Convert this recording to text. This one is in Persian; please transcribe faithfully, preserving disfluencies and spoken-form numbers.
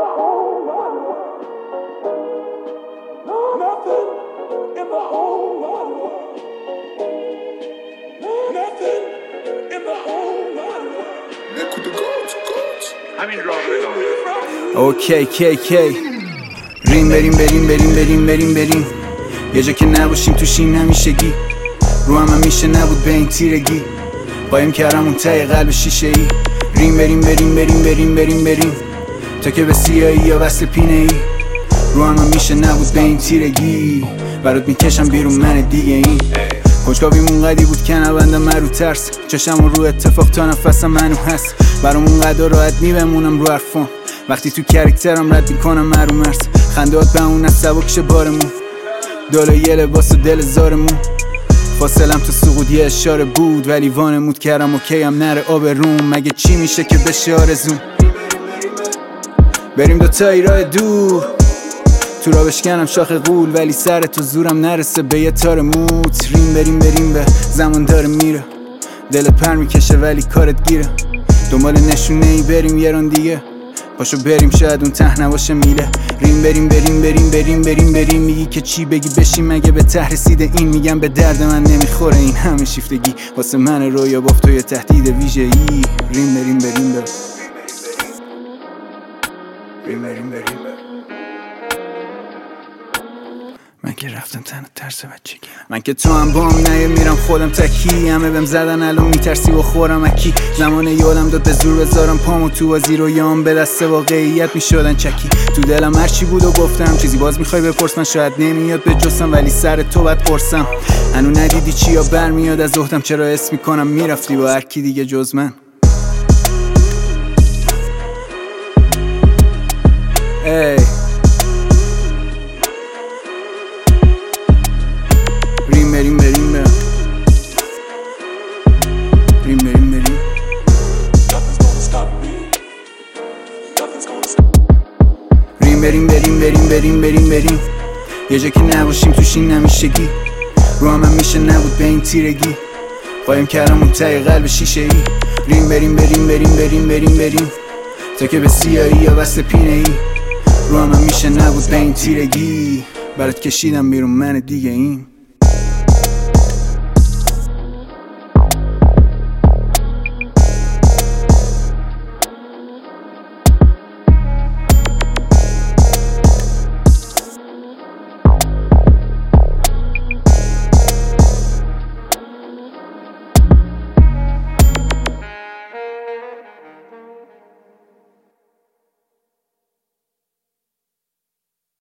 the whole wide world. Nothing in the whole wide world. Nothing in the whole wide world. Look with the goats, goats. همین راه اوکی کی کی ریم بریم بریم بریم بریم بریم بریم یه جا که نباشیم توش این همیشگی رو هم همیشه نبود به این تیرگی قایم کردم اون ته قلب شیشه ای ریم بریم بریم بریم بریم بریم بریم تا که به سیاهی یا وصل پینه ای رو هم همیشه نبود به این تیرگی برات میکشم بیرون من دیگه این کنجکاویمون قدی بود که نبندم من رو ترس چشم رو اتفاق تا نفسم منو هست برامون قدا راحت میبمونم رو حرفام وقتی تو کرکترم رد میکنم من رو مرز خندات به اون از سبکش بارمون دالا یه لباس و دل زارمون فاصلم تو سقوط یه اشاره بود ولی وانمود کردم اوکی هم نره آب روم مگه چی میشه که بشه آرزوم بریم دوتایی راه دور تو را بشکنم شاخ غول ولی سر تو زورم نرسه به یه تار موت ریم بریم بریم به زمان داره میره دلت پر میکشه ولی کارت گیره دنبال نشونه ای بریم یه ران دیگه پاشو بریم شاید اون ته نباشه میله ریم بریم بریم بریم بریم بریم بریم میگی که چی بگی بشیم مگه به ته رسیده این میگم به درد من نمیخوره این همه شیفتگی واسه من رویا بافت و یه تهدید ویژه ای ریم بریم بریم بریم ریم بریم بریم من که رفتم تنها ترس بچگی من که تو هم با هم نیه میرم خودم تکی همه بهم زدن الان میترسی و خورم اکی زمان یادم داد به زور بذارم پامو تو بازی رو یام به دست واقعیت میشدن چکی تو دلم هرچی بود و گفتم چیزی باز میخوای بپرس من شاید نمیاد به جستم ولی سر تو باید قرصم هنو ندیدی چی یا برمیاد از اختم چرا اسم میکنم میرفتی با هر کی دیگه جز من ای ریم بریم بریم بریم ریم بریم بریم ریم بریم بریم بریم بریم بریم بریم یه جا که نباشیم توش این همیشگی رو هم همیشه نبود به این تیرگی قایم کردم اون ته قلب شیشه ای ریم بریم بریم بریم بریم بریم بریم تا که به سیاهی یا وصل پینه ای رو هم همیشه نبود به این تیرگی برات کشیدم بیرون من دیگه این